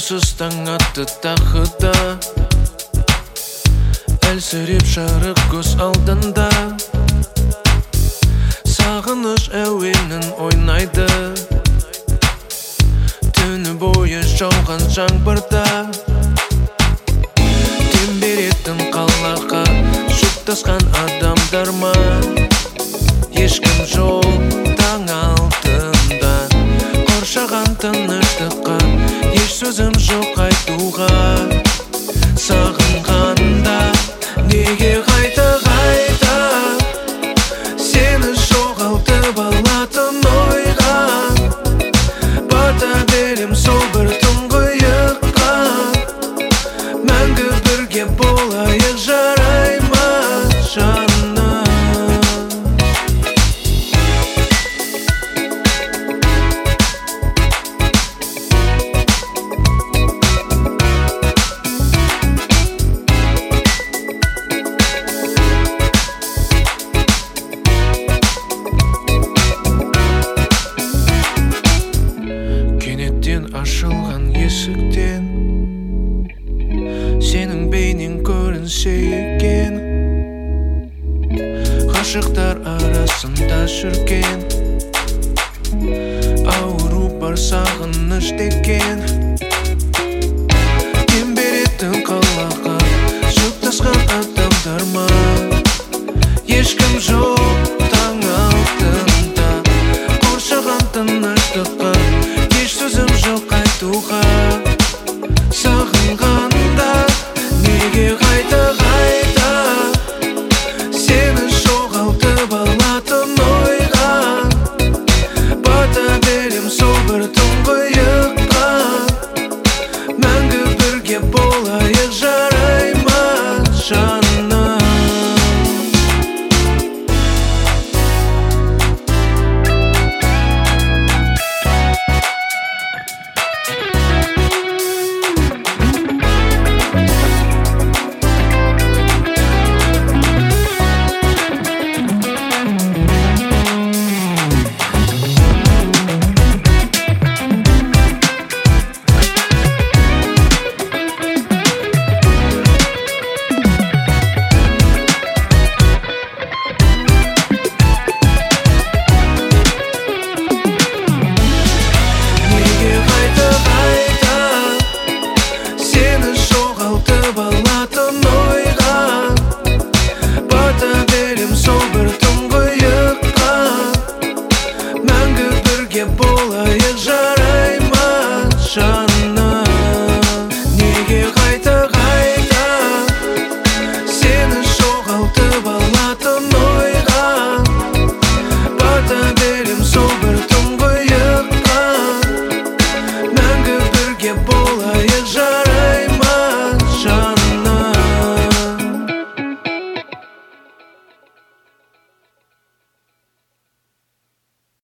Ұйқысыз таң атты тағы да, әлсіреп жарық көз алдында. Сағыныш әуенін ойнайды, түні бойы жауған жаңбырда. Дем беретін қалаға жұптасқан адамдар ма? Ешкім жоқ таң алтында, қоршаған тыныштыққа еш сөзім жоқ айтуға. Сағынғанда неге қайта сені жоғалтып алатын ойға? Бата берем сол бір тұңғиыққа, мәңгі бірге болайық, жарай ма жаным? Ашылған есіктен сенің бейнең көрінсе екен, ғашықтар арасында жүрген ауру бар сағыныш деген.